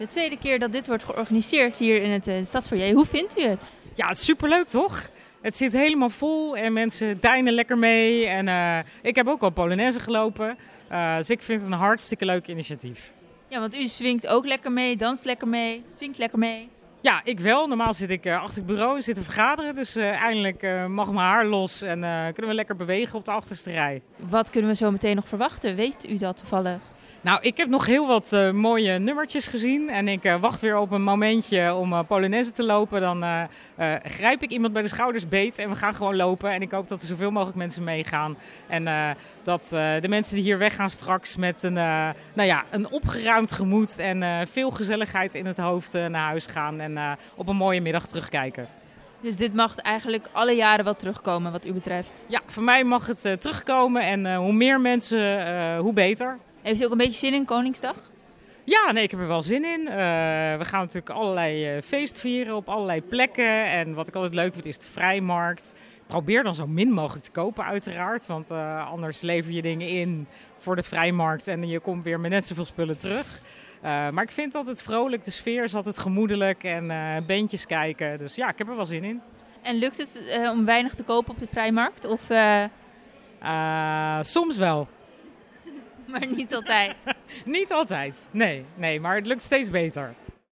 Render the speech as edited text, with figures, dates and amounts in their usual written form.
De tweede keer dat dit wordt georganiseerd hier in het Stadsfoyer. Hoe vindt u het? Ja, het is superleuk toch? Het zit helemaal vol en mensen deinen lekker mee. En ik heb ook al Polonaise gelopen. Dus ik vind het een hartstikke leuk initiatief. Ja, want u swingt ook lekker mee, danst lekker mee, zingt lekker mee. Ja, ik wel. Normaal zit ik achter het bureau en zit te vergaderen. Dus eindelijk mag mijn haar los en kunnen we lekker bewegen op de achterste rij. Wat kunnen we zo meteen nog verwachten? Weet u dat toevallig? Nou, ik heb nog heel wat mooie nummertjes gezien en ik wacht weer op een momentje om Polonaise te lopen. Dan grijp ik iemand bij de schouders beet en we gaan gewoon lopen. En ik hoop dat er zoveel mogelijk mensen meegaan. En dat de mensen die hier weggaan straks met een opgeruimd gemoed en veel gezelligheid in het hoofd naar huis gaan en op een mooie middag terugkijken. Dus dit mag eigenlijk alle jaren wel terugkomen wat u betreft? Ja, voor mij mag het terugkomen en hoe meer mensen, hoe beter. Heeft u ook een beetje zin in Koningsdag? Ja, nee, ik heb er wel zin in. We gaan natuurlijk allerlei feest vieren op allerlei plekken. En wat ik altijd leuk vind is de vrijmarkt. Probeer dan zo min mogelijk te kopen uiteraard. Want anders lever je dingen in voor de vrijmarkt en je komt weer met net zoveel spullen terug. Maar ik vind het altijd vrolijk. De sfeer is altijd gemoedelijk en bandjes kijken. Dus ja, ik heb er wel zin in. En lukt het om weinig te kopen op de vrijmarkt? Of, soms wel. Maar niet altijd? Niet altijd, nee, maar het lukt steeds beter.